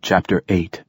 Chapter 8.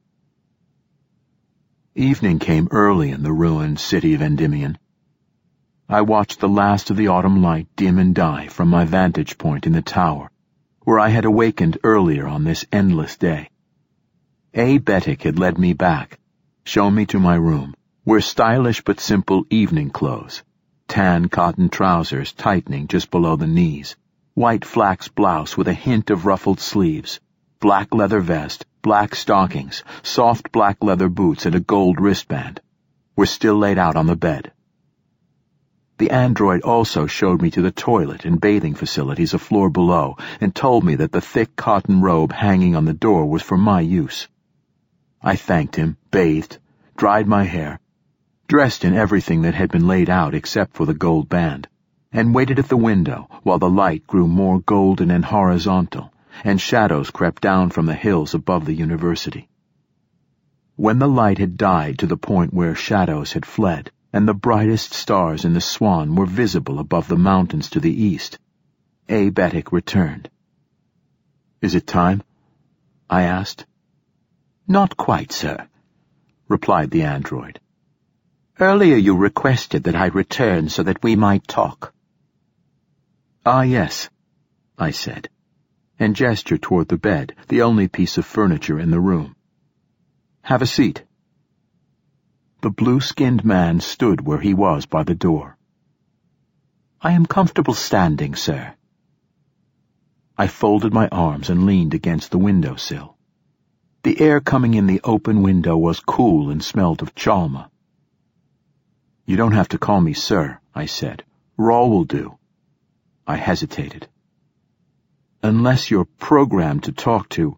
Evening came early in the ruined city of Endymion. I watched the last of the autumn light dim and die from my vantage point in the tower, where I had awakened earlier on this endless day. A. Bettick had led me back, shown me to my room, where stylish but simple evening clothes, tan cotton trousers tightening just below the knees, white flax blouse with a hint of ruffled sleeves, black leather vest, black stockings, soft black leather boots, and a gold wristband, were still laid out on the bed. The android also showed me to the toilet and bathing facilities a floor below and told me that the thick cotton robe hanging on the door was for my use. I thanked him, bathed, dried my hair, dressed in everything that had been laid out except for the gold band, and waited at the window while the light grew more golden and horizontal, and shadows crept down from the hills above the university. When the light had died to the point where shadows had fled, and the brightest stars in the Swan were visible above the mountains to the east, A. Bettick returned. "Is it time?" I asked. "Not quite, sir," replied the android. "Earlier you requested that I return so that we might talk." "Ah, yes," I said, and gestured toward the bed, the only piece of furniture in the room. "Have a seat." The blue-skinned man stood where he was by the door. "I am comfortable standing, sir." I folded my arms and leaned against the windowsill. The air coming in the open window was cool and smelt of chalma. "You don't have to call me sir," I said. "Rawl will do." I hesitated. "Unless you're programmed to talk to,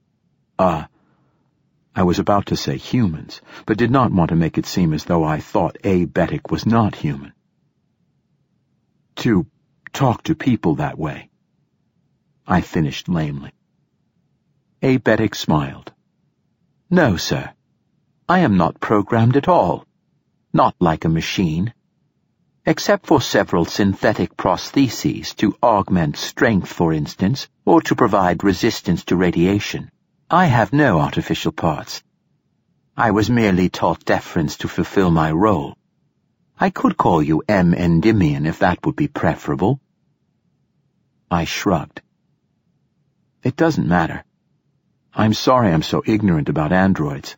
I was about to say humans, but did not want to make it seem as though I thought A. Bettick was not human. To talk to people that way, I finished lamely. A. Bettick smiled. "No, sir. I am not programmed at all. Not like a machine. Except for several synthetic prostheses to augment strength, for instance, or to provide resistance to radiation, I have no artificial parts. I was merely taught deference to fulfill my role. I could call you M. Endymion if that would be preferable." I shrugged. "It doesn't matter. I'm sorry I'm so ignorant about androids."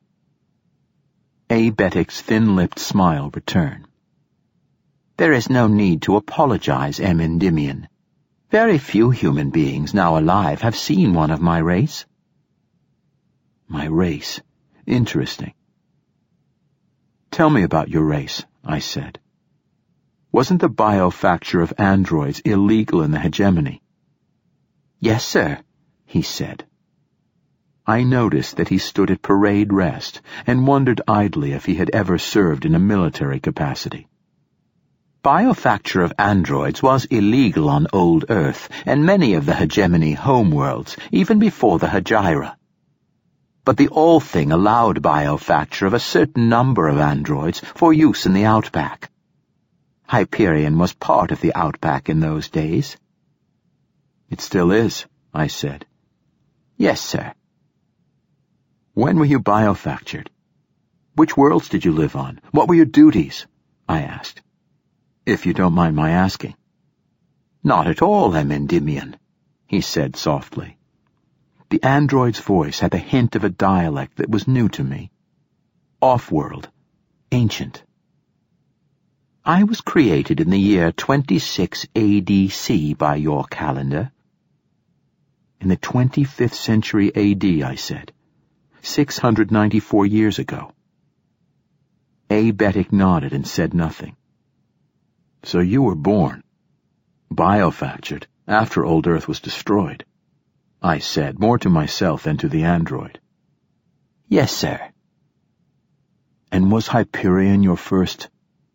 A. Bettick's thin-lipped smile returned. "There is no need to apologize, M. Endymion. Very few human beings now alive have seen one of my race." My race. Interesting. "Tell me about your race," I said. "Wasn't the biofacture of androids illegal in the hegemony?" "Yes, sir," he said. I noticed that he stood at parade rest and wondered idly if he had ever served in a military capacity. "Biofacture of androids was illegal on old Earth and many of the hegemony homeworlds, even before the Hejira. But the All-Thing allowed biofacture of a certain number of androids for use in the Outback. Hyperion was part of the Outback in those days." "It still is," I said. "Yes, sir." "When were you biofactured? Which worlds did you live on? What were your duties?" I asked. "If you don't mind my asking." "Not at all, M. Endymion," he said softly. The android's voice had the hint of a dialect that was new to me. Off-world. Ancient. "I was created in the year 26 ADC by your calendar." "In the 25th century AD, I said. 694 years ago." A. Bettick nodded and said nothing. "So you were born, biofactured, after old Earth was destroyed," I said, more to myself than to the android. "Yes, sir." "And was Hyperion your first,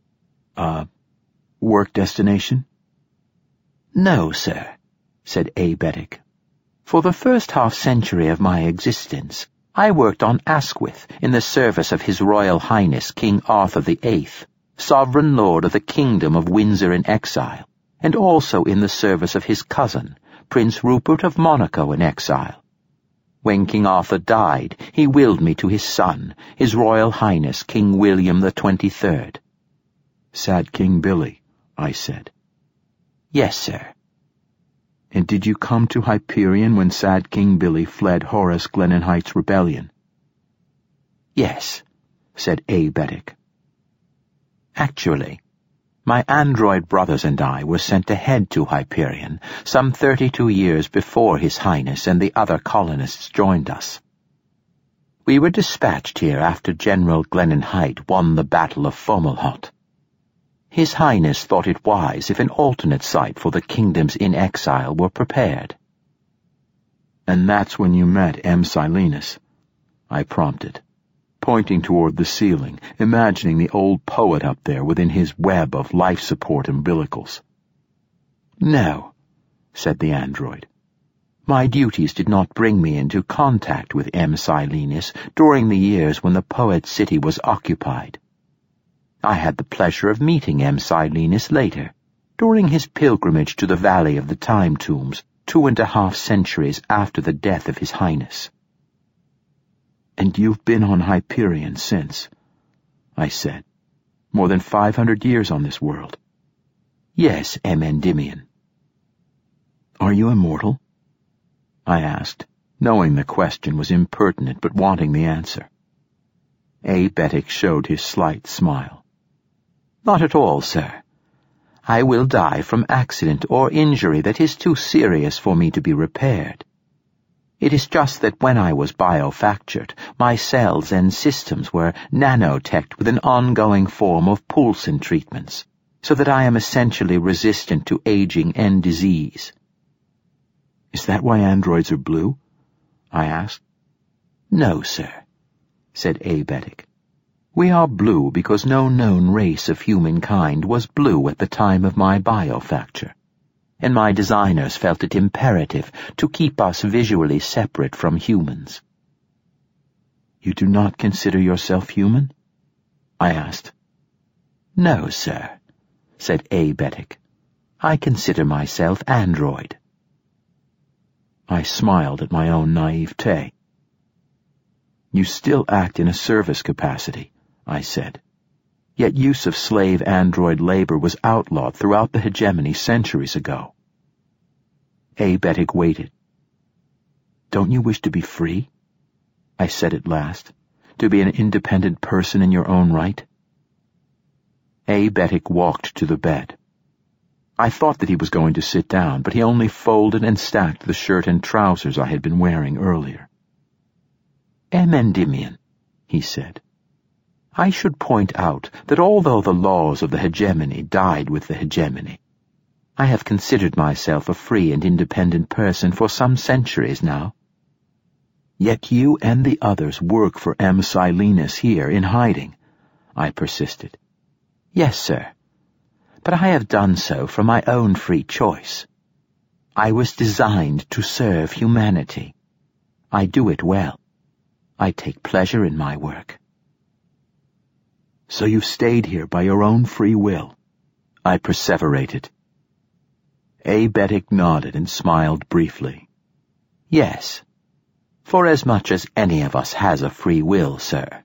work destination?" "No, sir," said A. Bettick. "For the first half-century of my existence, I worked on Asquith in the service of His Royal Highness King Arthur VIII, Sovereign Lord of the Kingdom of Windsor in exile, and also in the service of his cousin, Prince Rupert of Monaco in exile. When King Arthur died, he willed me to his son, His Royal Highness King William the 23rd. Sad King Billy, I said. Yes, sir. And did you come to Hyperion when Sad King Billy fled Horus Glenninhite's rebellion? Yes, said Aebetic. Actually, my android brothers and I were sent ahead to Hyperion some 32 years before His Highness and the other colonists joined us. We were dispatched here after General Glenninhite won the Battle of Fomalhaut. His Highness thought it wise if an alternate site for the kingdoms in exile were prepared. And that's when you met M. Silenus, I prompted, pointing toward the ceiling, imagining the old poet up there within his web of life-support umbilicals. No, said the android. My duties did not bring me into contact with M. Silenus during the years when the poet's city was occupied. I had the pleasure of meeting M. Silenus later, during his pilgrimage to the Valley of the Time Tombs 2.5 centuries after the death of His Highness. And you've been on Hyperion since, I said. More than 500 years on this world. Yes, M. Endymion. Are you immortal? I asked, knowing the question was impertinent but wanting the answer. Aebetic showed his slight smile. Not at all, sir. I will die from accident or injury that is too serious for me to be repaired. It is just that when I was biofactured, my cells and systems were nanoteched with an ongoing form of Poulsen treatments, so that I am essentially resistant to aging and disease. Is that why androids are blue? I asked. No, sir, said Aebetic. We are blue because no known race of humankind was blue at the time of my biofacture, and my designers felt it imperative to keep us visually separate from humans. You do not consider yourself human? I asked. No, sir, said Aebetic. I consider myself android. I smiled at my own naivete. You still act in a service capacity, I said. Yet use of slave android labor was outlawed throughout the hegemony centuries ago. Aebetic waited. Don't you wish to be free? I said at last. To be an independent person in your own right? Aebetic walked to the bed. I thought that he was going to sit down, but he only folded and stacked the shirt and trousers I had been wearing earlier. M. Endymion, he said. I should point out that although the laws of the hegemony died with the hegemony, I have considered myself a free and independent person for some centuries now. Yet you and the others work for M. Silenus here in hiding, I persisted. Yes, sir, but I have done so from my own free choice. I was designed to serve humanity. I do it well. I take pleasure in my work. So you've stayed here by your own free will, I perseverated. Aebetic nodded and smiled briefly. Yes, for as much as any of us has a free will, sir.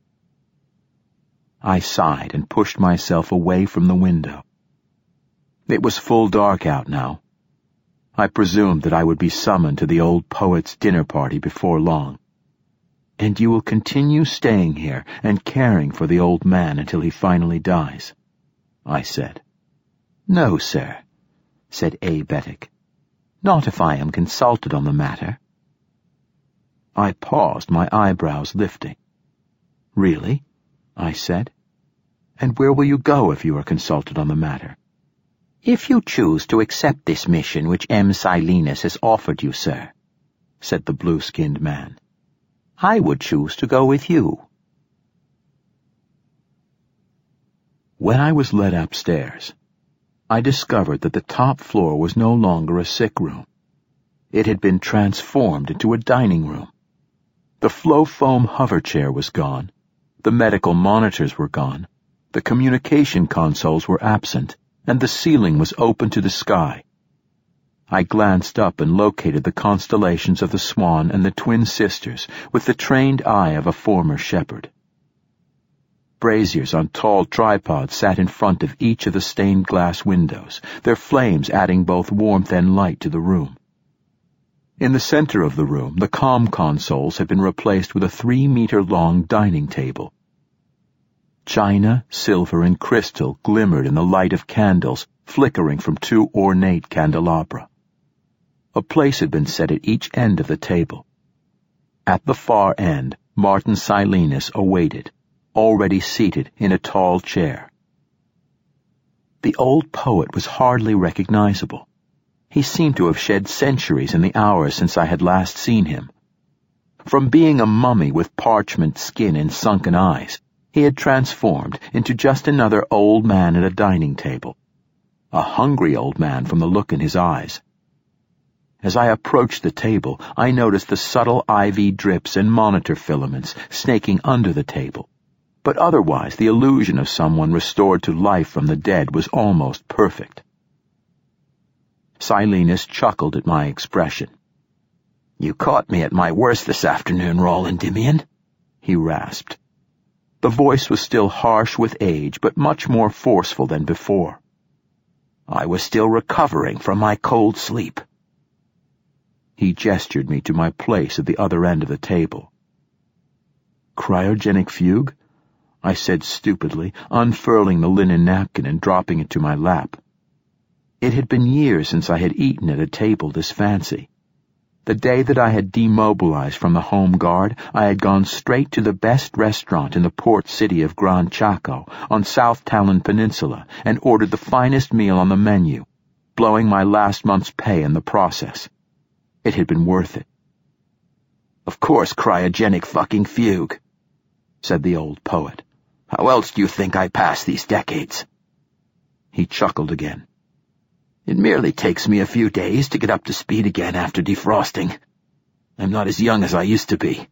I sighed and pushed myself away from the window. It was full dark out now. I presumed that I would be summoned to the old poet's dinner party before long. And you will continue staying here and caring for the old man until he finally dies, I said. No, sir, said Aebetic. Not if I am consulted on the matter. I paused, my eyebrows lifting. Really? I said. And where will you go if you are consulted on the matter? If you choose to accept this mission which M. Silenus has offered you, sir, said the blue-skinned man, I would choose to go with you. When I was led upstairs, I discovered that the top floor was no longer a sick room. It had been transformed into a dining room. The flow foam hover chair was gone, the medical monitors were gone, the communication consoles were absent, and the ceiling was open to the sky. I glanced up and located the constellations of the Swan and the twin sisters with the trained eye of a former shepherd. Braziers on tall tripods sat in front of each of the stained glass windows, their flames adding both warmth and light to the room. In the center of the room, the comm consoles had been replaced with a 3-meter-long dining table. China, silver, and crystal glimmered in the light of candles flickering from 2 ornate candelabra. A place had been set at each end of the table. At the far end, Martin Silenus awaited, already seated in a tall chair. The old poet was hardly recognizable. He seemed to have shed centuries in the hours since I had last seen him. From being a mummy with parchment skin and sunken eyes, he had transformed into just another old man at a dining table. A hungry old man from the look in his eyes. As I approached the table, I noticed the subtle IV drips and monitor filaments snaking under the table. But otherwise the illusion of someone restored to life from the dead was almost perfect. Silenus chuckled at my expression. "You caught me at my worst this afternoon, Rawl Endymion," he rasped. The voice was still harsh with age, but much more forceful than before. "I was still recovering from my cold sleep." He gestured me to my place at the other end of the table. "Cryogenic fugue?" I said stupidly, unfurling the linen napkin and dropping it to my lap. It had been years since I had eaten at a table this fancy. The day that I had demobilized from the Home Guard, I had gone straight to the best restaurant in the port city of Gran Chaco on South Talon Peninsula and ordered the finest meal on the menu, blowing my last month's pay in the process. It had been worth it. "Of course, cryogenic fucking fugue," said the old poet. "How else do you think I pass these decades?" He chuckled again. "It merely takes me a few days to get up to speed again after defrosting. I'm not as young as I used to be."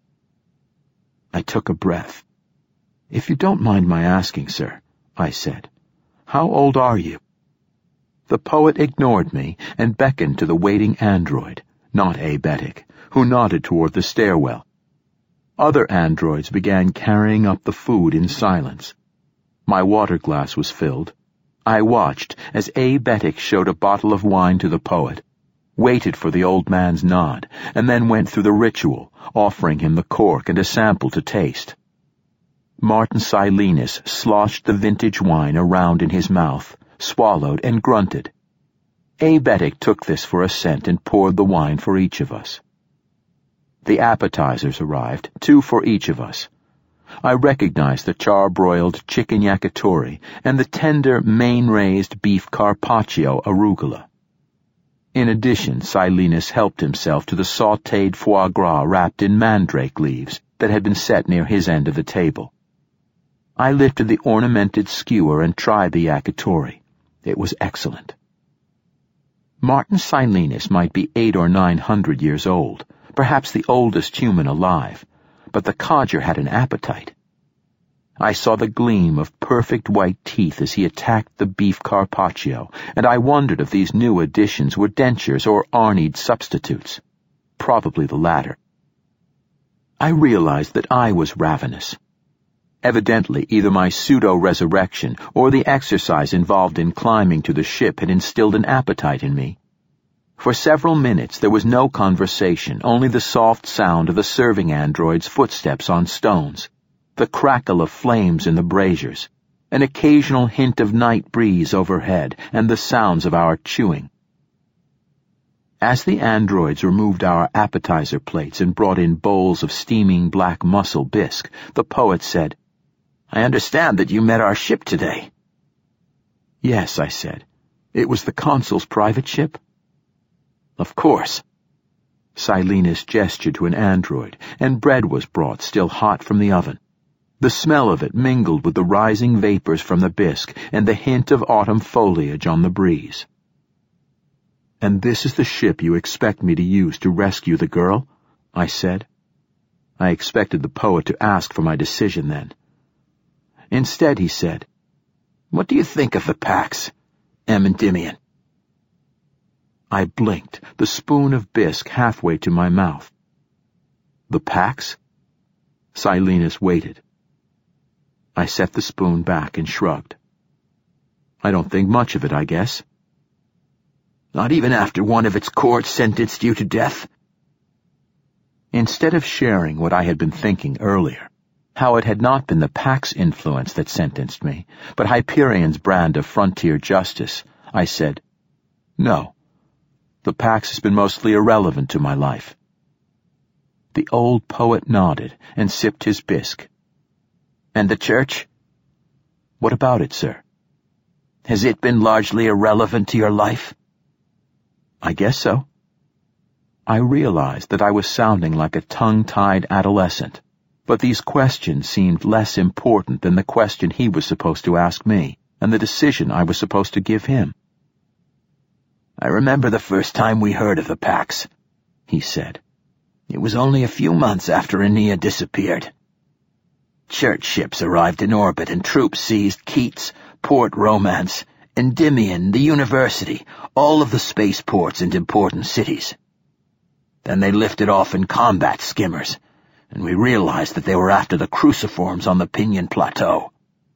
I took a breath. "If you don't mind my asking, sir," I said, "how old are you?" The poet ignored me and beckoned to the waiting android, not Abetic, who nodded toward the stairwell. Other androids began carrying up the food in silence. My water glass was filled. I watched as Abetic showed a bottle of wine to the poet, waited for the old man's nod, and then went through the ritual, offering him the cork and a sample to taste. Martin Silenus sloshed the vintage wine around in his mouth, swallowed, and grunted. Abetic took this for assent and poured the wine for each of us. The appetizers arrived, 2 for each of us. I recognized the charbroiled chicken yakitori and the tender, main-raised beef carpaccio arugula. In addition, Silenus helped himself to the sautéed foie gras wrapped in mandrake leaves that had been set near his end of the table. I lifted the ornamented skewer and tried the yakitori. It was excellent. Martin Silenus might be 800 or 900 years old, perhaps the oldest human alive, but the codger had an appetite. I saw the gleam of perfect white teeth as he attacked the beef carpaccio, and I wondered if these new additions were dentures or Arnied substitutes. Probably the latter. I realized that I was ravenous. Evidently, either my pseudo-resurrection or the exercise involved in climbing to the ship had instilled an appetite in me. For several minutes there was no conversation, only the soft sound of the serving android's footsteps on stones, the crackle of flames in the braziers, an occasional hint of night breeze overhead, and the sounds of our chewing. As the androids removed our appetizer plates and brought in bowls of steaming black mussel bisque, the poet said, "I understand that you met our ship today." "Yes," I said. "It was the consul's private ship?" "Of course." Silenus gestured to an android, and bread was brought, still hot from the oven. The smell of it mingled with the rising vapors from the bisque and the hint of autumn foliage on the breeze. "And this is the ship you expect me to use to rescue the girl?" I said. I expected the poet to ask for my decision then. Instead he said, "What do you think of the Pax, Endymion?" I blinked, the spoon of bisque halfway to my mouth. The Pax? Silenus waited. I set the spoon back and shrugged. I don't think much of it, I guess. Not even after one of its courts sentenced you to death? Instead of sharing what I had been thinking earlier, how it had not been the Pax influence that sentenced me, but Hyperion's brand of frontier justice, I said, no. The Pax has been mostly irrelevant to my life. The old poet nodded and sipped his bisque. And the Church? What about it, sir? Has it been largely irrelevant to your life? I guess so. I realized that I was sounding like a tongue-tied adolescent, but these questions seemed less important than the question he was supposed to ask me, and the decision I was supposed to give him. I remember the first time we heard of the Pax, he said. It was only a few months after Aeneas disappeared. Church ships arrived in orbit and troops seized Keats, Port Romance, Endymion, the university, all of the spaceports and important cities. Then they lifted off in combat skimmers, and we realized that they were after the cruciforms on the Pinion Plateau.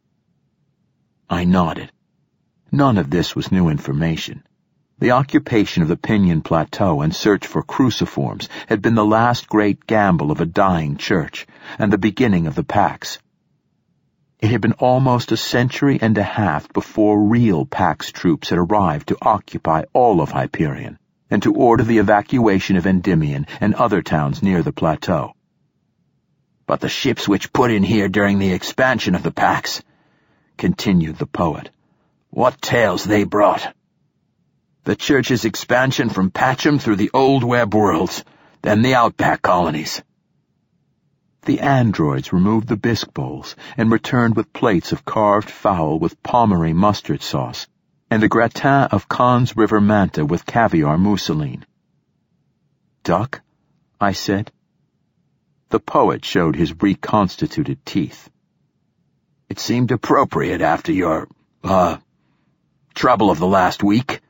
I nodded. None of this was new information. The occupation of the Pinion Plateau and search for cruciforms had been the last great gamble of a dying church, and the beginning of the Pax. It had been almost a century and a half before real Pax troops had arrived to occupy all of Hyperion, and to order the evacuation of Endymion and other towns near the plateau. But the ships which put in here during the expansion of the Pax, continued the poet, what tales they brought. The Church's expansion from Patcham through the old web worlds, then the outback colonies. The androids removed the bisque bowls and returned with plates of carved fowl with Pommery mustard sauce, and a gratin of Khan's River manta with caviar mousseline. Duck? I said. The poet showed his reconstituted teeth. It seemed appropriate after your, trouble of the last week.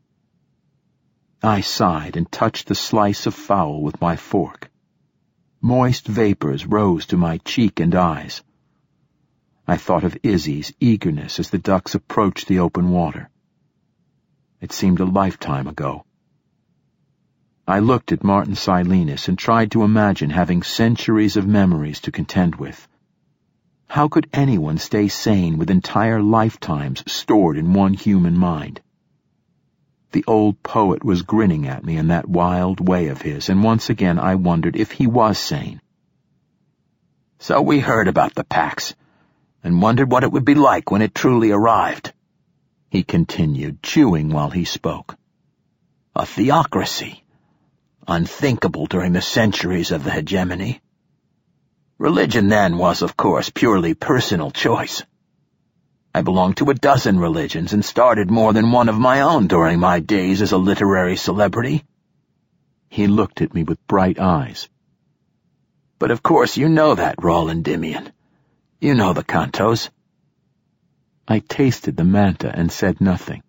I sighed and touched the slice of fowl with my fork. Moist vapors rose to my cheek and eyes. I thought of Izzy's eagerness as the ducks approached the open water. It seemed a lifetime ago. I looked at Martin Silenus and tried to imagine having centuries of memories to contend with. How could anyone stay sane with entire lifetimes stored in one human mind? The old poet was grinning at me in that wild way of his, and once again I wondered if he was sane. So we heard about the Pax, and wondered what it would be like when it truly arrived, he continued, chewing while he spoke. A theocracy, unthinkable during the centuries of the hegemony. Religion then was, of course, purely personal choice. I belonged to a dozen religions and started more than one of my own during my days as a literary celebrity. He looked at me with bright eyes. But of course you know that, Rawl Endymion. You know the cantos. I tasted the manta and said nothing.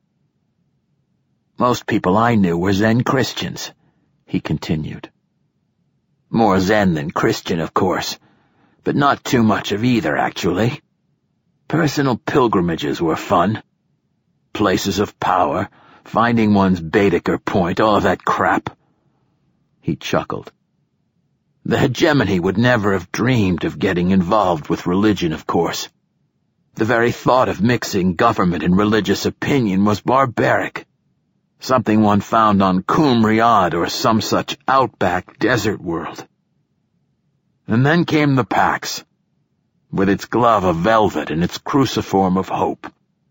Most people I knew were Zen Christians, he continued. More Zen than Christian, of course, but not too much of either, actually. Personal pilgrimages were fun. Places of power, finding one's Baedeker point, all of that crap. He chuckled. The hegemony would never have dreamed of getting involved with religion, of course. The very thought of mixing government and religious opinion was barbaric. Something one found on Qumriad or some such outback desert world. And then came the Pax, with its glove of velvet and its cruciform of hope.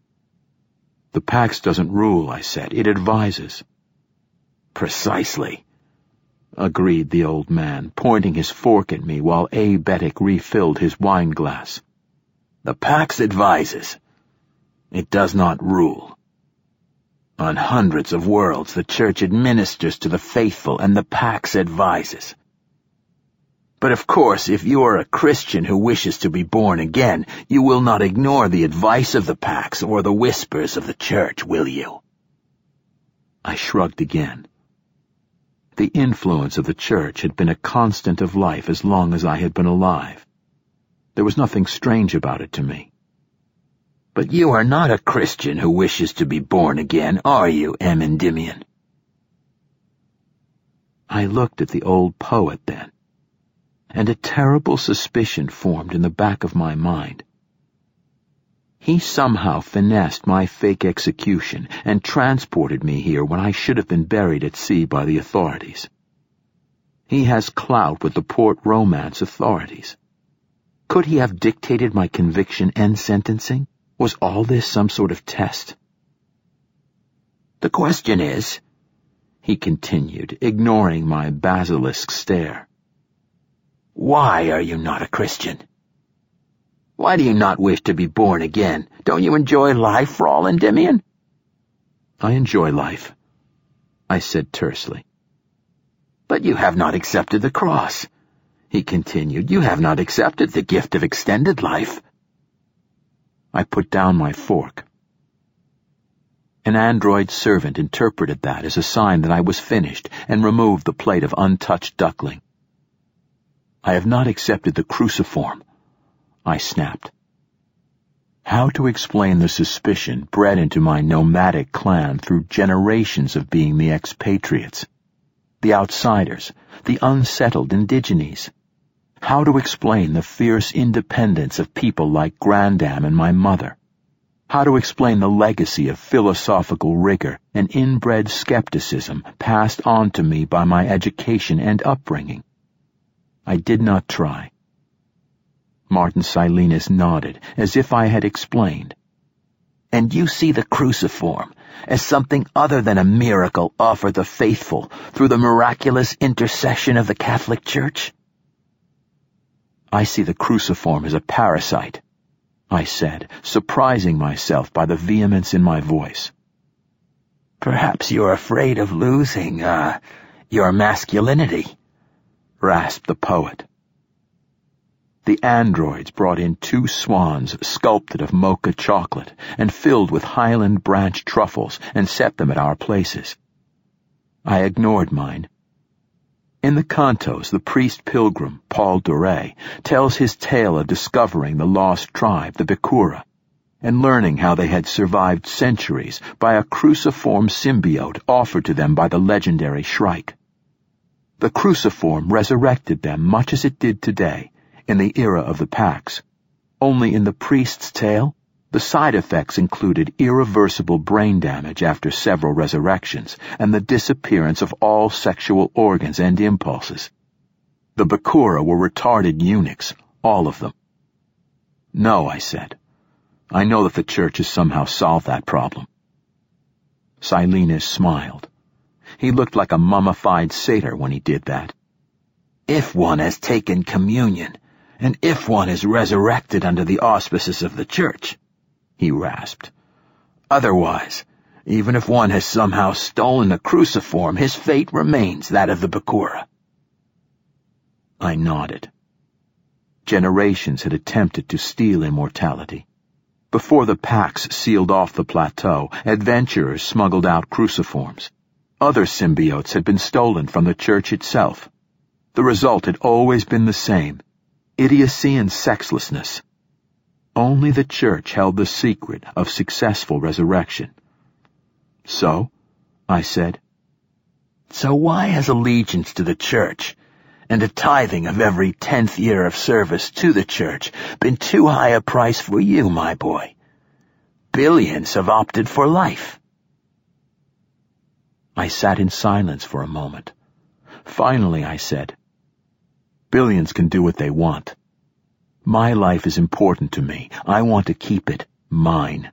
The Pax doesn't rule, I said. It advises. Precisely, agreed the old man, pointing his fork at me while Aebetic refilled his wine glass. The Pax advises. It does not rule. On hundreds of worlds, the Church administers to the faithful, and the Pax advises. But of course, if you are a Christian who wishes to be born again, you will not ignore the advice of the Pax or the whispers of the Church, will you? I shrugged again. The influence of the church had been a constant of life as long as I had been alive. There was nothing strange about it to me. But you are not a Christian who wishes to be born again, are you, M. Endymion? I looked at the old poet then, and a terrible suspicion formed in the back of my mind. He somehow finessed my fake execution and transported me here when I should have been buried at sea by the authorities. He has clout with the Port Romance authorities. Could he have dictated my conviction and sentencing? Was all this some sort of test? The question is, he continued, ignoring my basilisk stare, why are you not a Christian? Why do you not wish to be born again? Don't you enjoy life, Rawl Endymion? I enjoy life, I said tersely. But you have not accepted the cross, he continued. You have not accepted the gift of extended life. I put down my fork. An android servant interpreted that as a sign that I was finished and removed the plate of untouched duckling. I have not accepted the cruciform, I snapped. How to explain the suspicion bred into my nomadic clan through generations of being the expatriates, the outsiders, the unsettled indigenes? How to explain the fierce independence of people like Grandam and my mother? How to explain the legacy of philosophical rigor and inbred skepticism passed on to me by my education and upbringing? I did not try. Martin Silenus nodded, as if I had explained. And you see the cruciform as something other than a miracle offered the faithful through the miraculous intercession of the Catholic Church? I see the cruciform as a parasite, I said, surprising myself by the vehemence in my voice. Perhaps you're afraid of losing, your masculinity, rasped the poet. The androids brought in 2 swans sculpted of mocha chocolate and filled with Highland branch truffles and set them at our places. I ignored mine. In the cantos, the priest-pilgrim, Paul Doré, tells his tale of discovering the lost tribe, the Bikura, and learning how they had survived centuries by a cruciform symbiote offered to them by the legendary Shrike. The cruciform resurrected them much as it did today, in the era of the Pax. Only in the priest's tale, the side effects included irreversible brain damage after several resurrections and the disappearance of all sexual organs and impulses. The Bikura were retarded eunuchs, all of them. No, I said. I know that the church has somehow solved that problem. Silenus smiled. He looked like a mummified satyr when he did that. If one has taken communion, and if one is resurrected under the auspices of the church, he rasped. Otherwise, even if one has somehow stolen the cruciform, his fate remains that of the Bikura. I nodded. Generations had attempted to steal immortality. Before the Pax sealed off the plateau, adventurers smuggled out cruciforms. Other symbiotes had been stolen from the church itself. The result had always been the same: idiocy and sexlessness. Only the church held the secret of successful resurrection. So, I said, so why has allegiance to the church and a tithing of every 10th year of service to the church been too high a price for you, my boy? Billions have opted for life. I sat in silence for a moment. Finally, I said, billions can do what they want. My life is important to me. I want to keep it mine.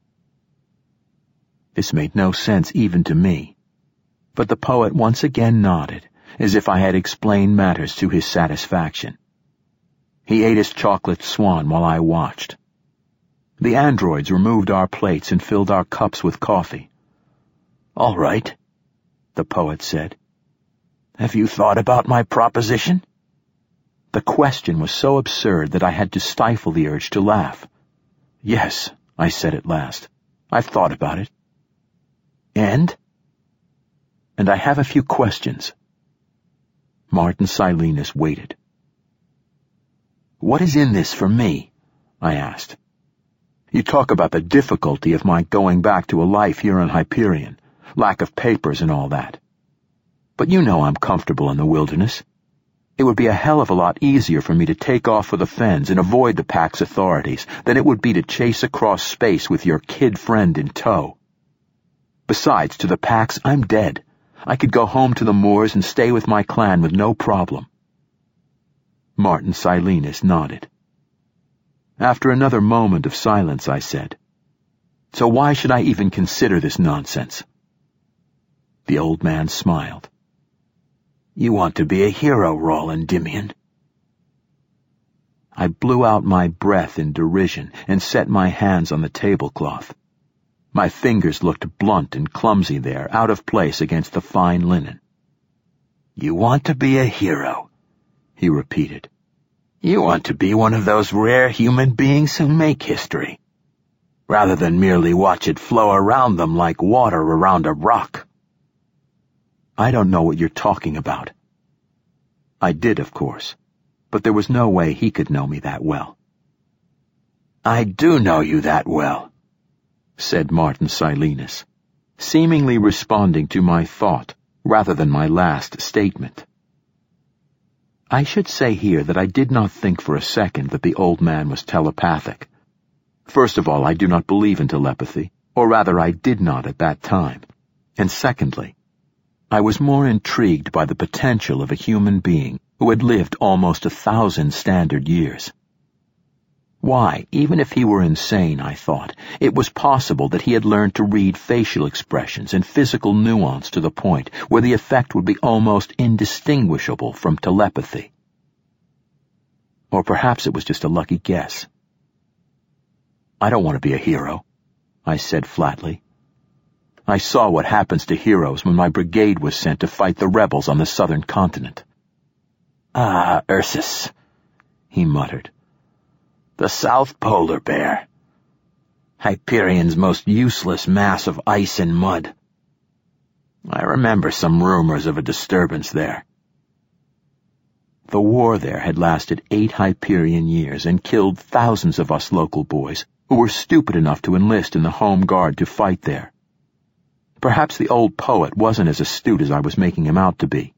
This made no sense even to me, but the poet once again nodded, as if I had explained matters to his satisfaction. He ate his chocolate swan while I watched. The androids removed our plates and filled our cups with coffee. All right, the poet said. Have you thought about my proposition? The question was so absurd that I had to stifle the urge to laugh. Yes, I said at last. I've thought about it. And? and I have a few questions." Martin Silenus waited. "What is in this for me?" I asked. "You talk about the difficulty of my going back to a life here on Hyperion, lack of papers and all that. But you know I'm comfortable in the wilderness. It would be a hell of a lot easier for me to take off for the fens and avoid the Pack's authorities than it would be to chase across space with your kid friend in tow. Besides, to the Packs, I'm dead. I could go home to the moors and stay with my clan with no problem." Martin Silenus nodded. After another moment of silence, I said, "So why should I even consider this nonsense?" The old man smiled. "You want to be a hero, Rawl Endymion." I blew out my breath in derision and set my hands on the tablecloth. My fingers looked blunt and clumsy there, out of place against the fine linen. "You want to be a hero," he repeated. "You want to be one of those rare human beings who make history, rather than merely watch it flow around them like water around a rock." "I don't know what you're talking about." I did, of course, but there was no way he could know me that well. "I do know you that well," said Martin Silenus, seemingly responding to my thought rather than my last statement. I should say here that I did not think for a second that the old man was telepathic. First of all, I do not believe in telepathy, or rather I did not at that time. And secondly, I was more intrigued by the potential of a human being who had lived almost 1,000 standard years. Why, even if he were insane, I thought, it was possible that he had learned to read facial expressions and physical nuance to the point where the effect would be almost indistinguishable from telepathy. Or perhaps it was just a lucky guess. "I don't want to be a hero," I said flatly. "I saw what happens to heroes when my brigade was sent to fight the rebels on the southern continent." "Ah, Ursus," he muttered. "The South Polar Bear. Hyperion's most useless mass of ice and mud. I remember some rumors of a disturbance there." The war there had lasted 8 Hyperion years and killed thousands of us local boys who were stupid enough to enlist in the Home Guard to fight there. Perhaps the old poet wasn't as astute as I was making him out to be.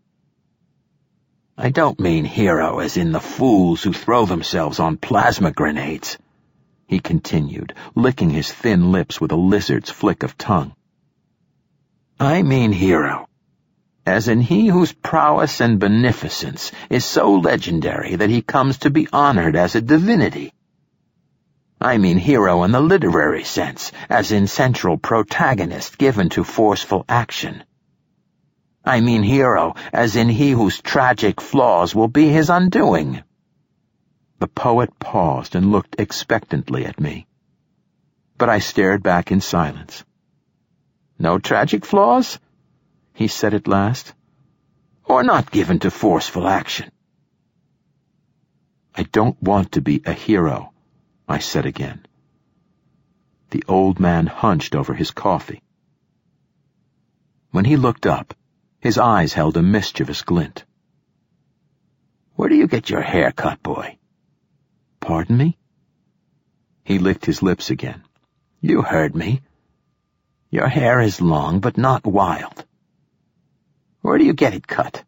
"I don't mean hero as in the fools who throw themselves on plasma grenades," he continued, licking his thin lips with a lizard's flick of tongue. "I mean hero as in he whose prowess and beneficence is so legendary that he comes to be honored as a divinity. I mean hero in the literary sense, as in central protagonist given to forceful action. I mean hero as in he whose tragic flaws will be his undoing." The poet paused and looked expectantly at me, but I stared back in silence. "No tragic flaws?" he said at last. "Or not given to forceful action?" "I don't want to be a hero," I said again. The old man hunched over his coffee. When he looked up, his eyes held a mischievous glint. "Where do you get your hair cut, boy?" "Pardon me?" He licked his lips again. "You heard me. Your hair is long, but not wild. Where do you get it cut?"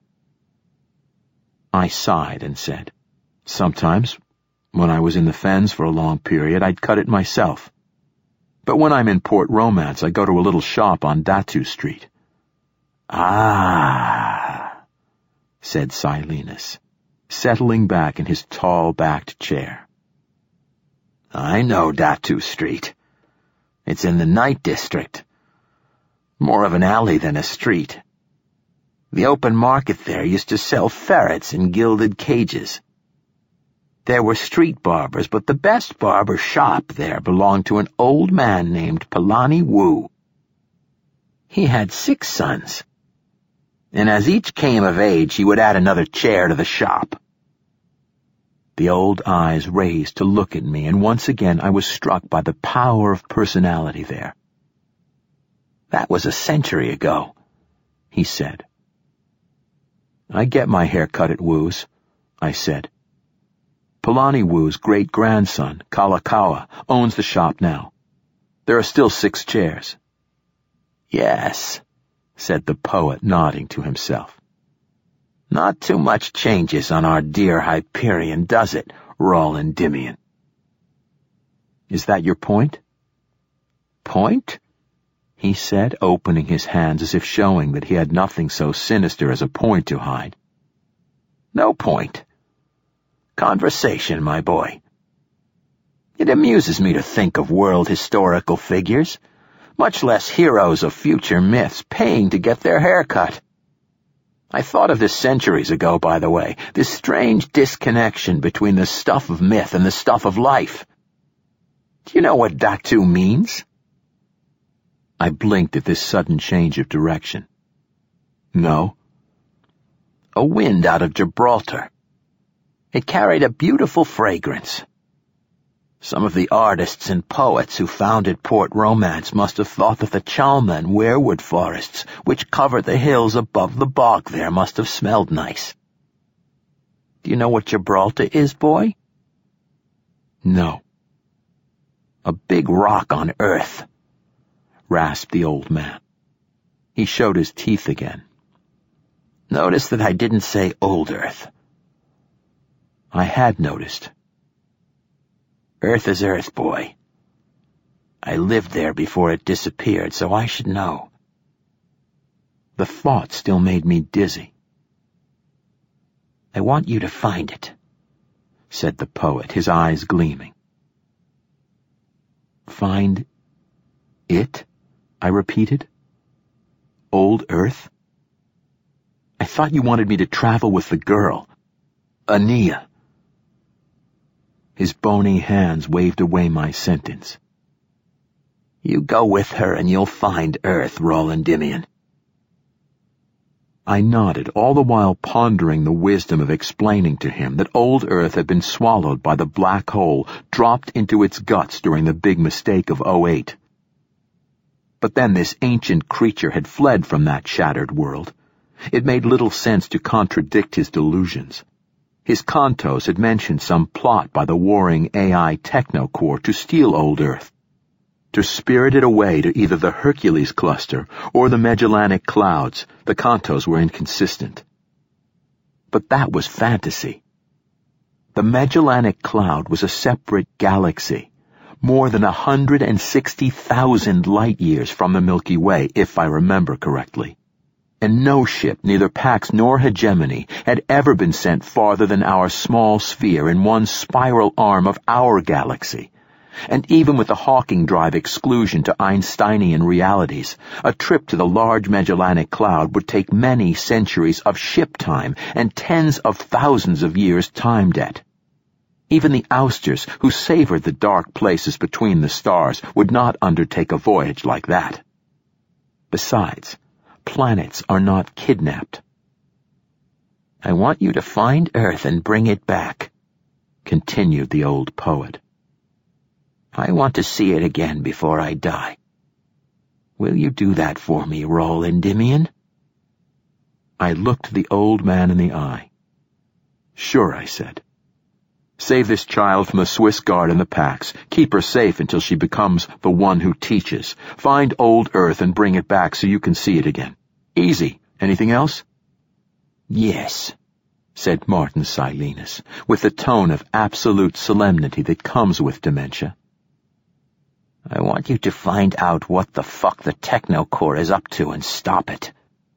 I sighed and said, "Sometimes, when I was in the fens for a long period, I'd cut it myself. But when I'm in Port Romance, I go to a little shop on Datu Street." "Ah," said Silenus, settling back in his tall-backed chair. "I know Datu Street. It's in the Night District. More of an alley than a street. The open market there used to sell ferrets in gilded cages. There were street barbers, but the best barber shop there belonged to an old man named Polani Wu. He had 6 sons, and as each came of age, he would add another chair to the shop." The old eyes raised to look at me, and once again I was struck by the power of personality there. "That was a century ago," he said. I get my hair cut at Wu's, I said. Palani Wu's great-grandson, Kalakaua, owns the shop now. There are still 6 chairs. Yes, said the poet, nodding to himself. Not too much changes on our dear Hyperion, does it, Rawl Endymion? Is that your point? Point? He said, opening his hands as if showing that he had nothing so sinister as a point to hide. No point. Conversation, my boy. It amuses me to think of world historical figures, much less heroes of future myths paying to get their hair cut. I thought of this centuries ago, by the way, this strange disconnection between the stuff of myth and the stuff of life. Do you know what Datu means? I blinked at this sudden change of direction. No. A wind out of Gibraltar. It carried a beautiful fragrance. Some of the artists and poets who founded Port Romance must have thought that the Chalma and weirwood forests, which cover the hills above the bog there, must have smelled nice. Do you know what Gibraltar is, boy? No. A big rock on Earth, rasped the old man. He showed his teeth again. Notice that I didn't say old Earth. I had noticed. Earth is Earth, boy. I lived there before it disappeared, so I should know. The thought still made me dizzy. I want you to find it, said the poet, his eyes gleaming. Find it? I repeated. Old Earth? I thought you wanted me to travel with the girl, Ania. His bony hands waved away my sentence. You go with her and you'll find Earth, Rawl Endymion. I nodded, all the while pondering the wisdom of explaining to him that old Earth had been swallowed by the black hole dropped into its guts during the big mistake of 08. But then this ancient creature had fled from that shattered world. It made little sense to contradict his delusions. His Kantos had mentioned some plot by the warring AI Technocore to steal old Earth, to spirit it away to either the Hercules cluster or the Magellanic Clouds. The Kantos were inconsistent. But that was fantasy. The Magellanic Cloud was a separate galaxy, more than 160,000 light-years from the Milky Way, if I remember correctly. And no ship, neither Pax nor Hegemony, had ever been sent farther than our small sphere in one spiral arm of our galaxy. And even with the Hawking drive exclusion to Einsteinian realities, a trip to the large Magellanic Cloud would take many centuries of ship time and tens of thousands of years time debt. Even the ousters, who savored the dark places between the stars, would not undertake a voyage like that. Besides, planets are not kidnapped. I want you to find Earth and bring it back, continued the old poet. I want to see it again before I die. Will you do that for me, Rawl Endymion? I looked the old man in the eye. Sure, I said. Save this child from the Swiss Guard and the Pax. Keep her safe until she becomes the one who teaches. Find old Earth and bring it back so you can see it again. Easy. Anything else? Yes, said Martin Silenus, with the tone of absolute solemnity that comes with dementia. I want you to find out what the fuck the Technocore is up to and stop it.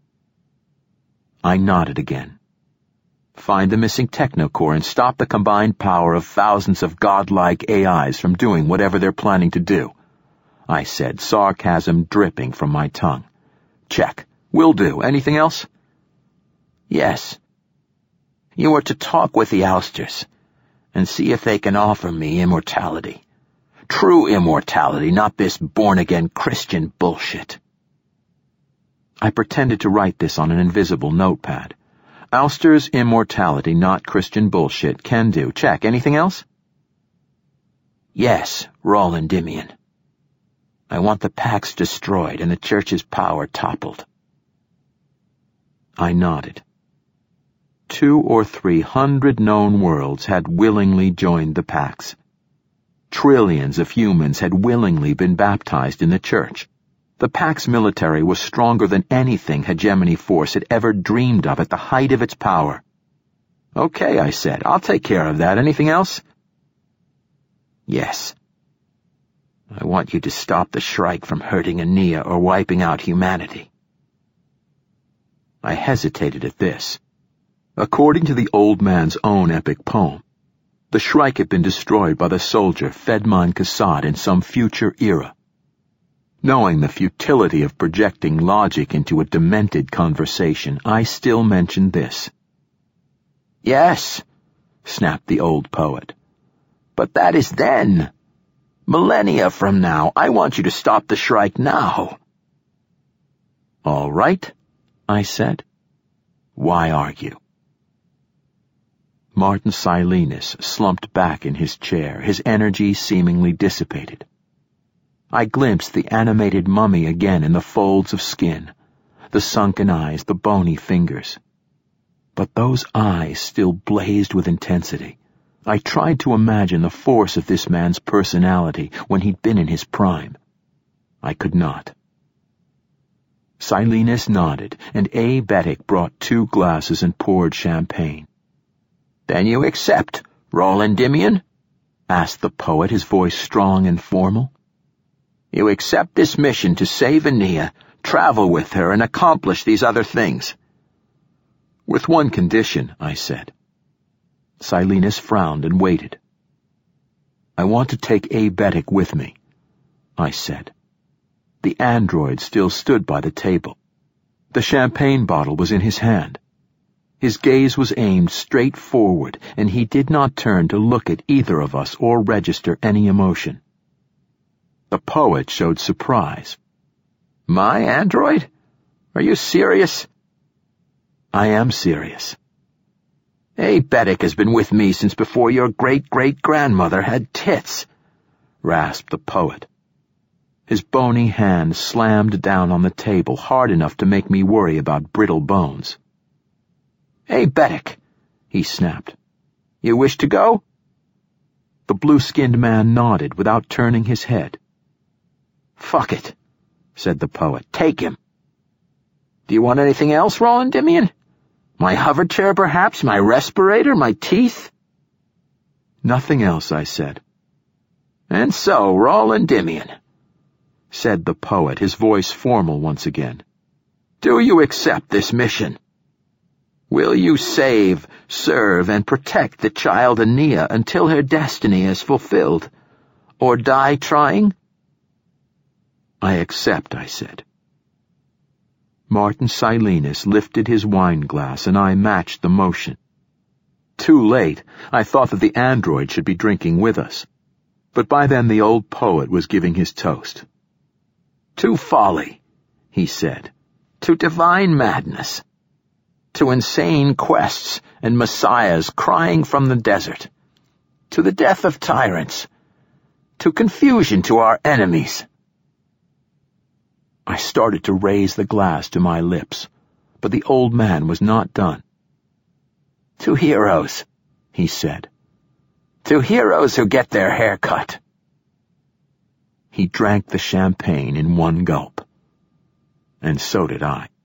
I nodded again. Find the missing Technocore and stop the combined power of thousands of godlike AIs from doing whatever they're planning to do, I said, sarcasm dripping from my tongue. Check. Will do. Anything else? Yes. You are to talk with the ousters and see if they can offer me immortality. True immortality, not this born-again Christian bullshit. I pretended to write this on an invisible notepad. Ousters, immortality, not Christian bullshit. Can do. Check. Anything else? Yes, Rawl Endymion. I want the Pax destroyed and the Church's power toppled. I nodded. 200 or 300 known worlds had willingly joined the Pax. Trillions of humans had willingly been baptized in the Church. The Pax military was stronger than anything Hegemony Force had ever dreamed of at the height of its power. "Okay," I said, "I'll take care of that. Anything else?" "Yes. I want you to stop the Shrike from hurting Anea or wiping out humanity." I hesitated at this. According to the old man's own epic poem, the Shrike had been destroyed by the soldier Fedman Kassad in some future era. Knowing the futility of projecting logic into a demented conversation, I still mentioned this. "Yes," snapped the old poet, "but that is then. Millennia from now, I want you to stop the Shrike now." "All right," I said. "Why argue?" Martin Silenus slumped back in his chair, his energy seemingly dissipated. I glimpsed the animated mummy again in the folds of skin, the sunken eyes, the bony fingers. But those eyes still blazed with intensity. I tried to imagine the force of this man's personality when he'd been in his prime. I could not. Silenus nodded, and A. Betic brought 2 glasses and poured champagne. "Then you accept, Rawl Endymion?" asked the poet, his voice strong and formal. "You accept this mission to save Anea, travel with her, and accomplish these other things?" "With one condition," I said. Silenus frowned and waited. "I want to take A. Betic with me," I said. The android still stood by the table. The champagne bottle was in his hand. His gaze was aimed straight forward, and he did not turn to look at either of us or register any emotion. The poet showed surprise. "My android? Are you serious?" "I am serious." "A. Betic has been with me since before your great-great-grandmother had tits," rasped the poet. His bony hand slammed down on the table hard enough to make me worry about brittle bones. "A. Betic," he snapped. "You wish to go?" The blue-skinned man nodded without turning his head. "Fuck it," said the poet. "Take him." "Do you want anything else, Rawl Endymion? My hover chair, perhaps? My respirator? My teeth?" "Nothing else," I said. "And so, Rawl Endymion," said the poet, his voice formal once again, "do you accept this mission? Will you save, serve, and protect the child Anea until her destiny is fulfilled? Or die trying?" "I accept," I said. Martin Silenus lifted his wine glass, and I matched the motion. Too late, I thought that the android should be drinking with us. But by then the old poet was giving his toast. "To folly," he said, "to divine madness, to insane quests and messiahs crying from the desert, to the death of tyrants, to confusion to our enemies." I started to raise the glass to my lips, but the old man was not done. "To heroes," he said. "To heroes who get their hair cut." He drank the champagne in one gulp, and so did I.